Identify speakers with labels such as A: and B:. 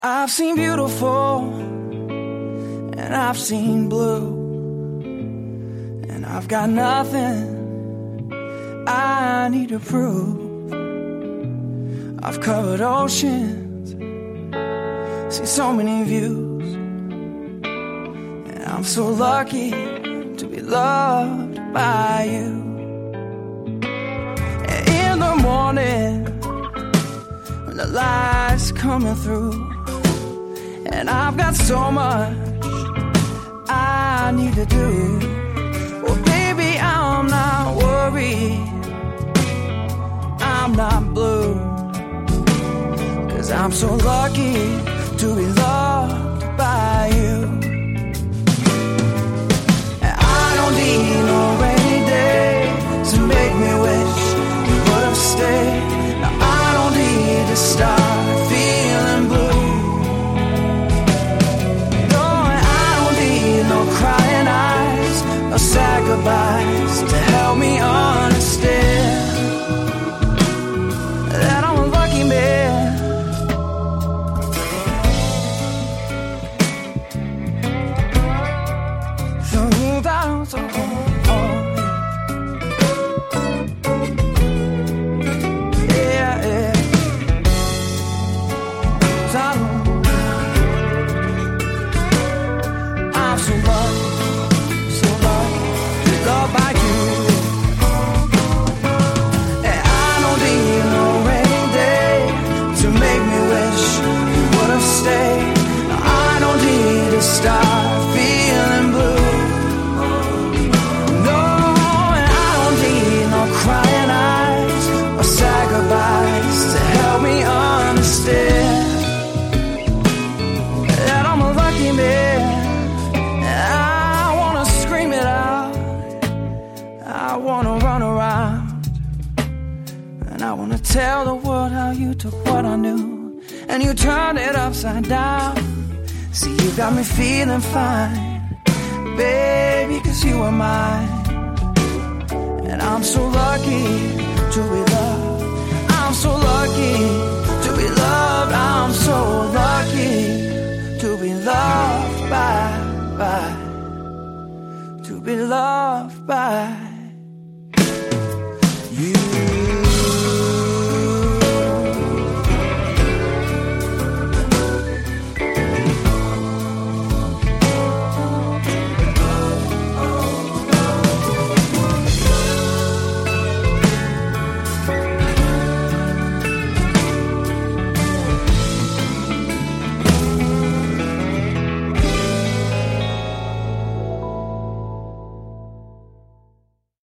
A: I've seen beautiful and I've seen blue, and I've got nothing I need to prove. I've covered oceans, seen so many views, and I'm so lucky to be loved by you. And in the morning, when the light's coming through, and I've got so much I need to do, well, baby, I'm not worried, I'm not blue, 'cause I'm so lucky to be loved by you. And I don't need no rainy day to make me wish you would have stayed. Now I don't need to start feeling blue. Crying eyes, no sad goodbyes to help me understand that I'm a lucky man. So down, so yeah, yeah. I'm so lucky, loved by you. And I don't need no rainy day to make me wish you would have stayed. No, I don't need to start feeling blue. No, and I don't need no crying eyes or sad goodbyes to help me understand that I'm a lucky man. I wanna run around, and I wanna tell the world how you took what I knew and you turned it upside down. See, you got me feeling fine, baby, 'cause you are mine. And I'm so lucky to be loved, I'm so lucky to be loved, I'm so lucky to be loved by, to be loved by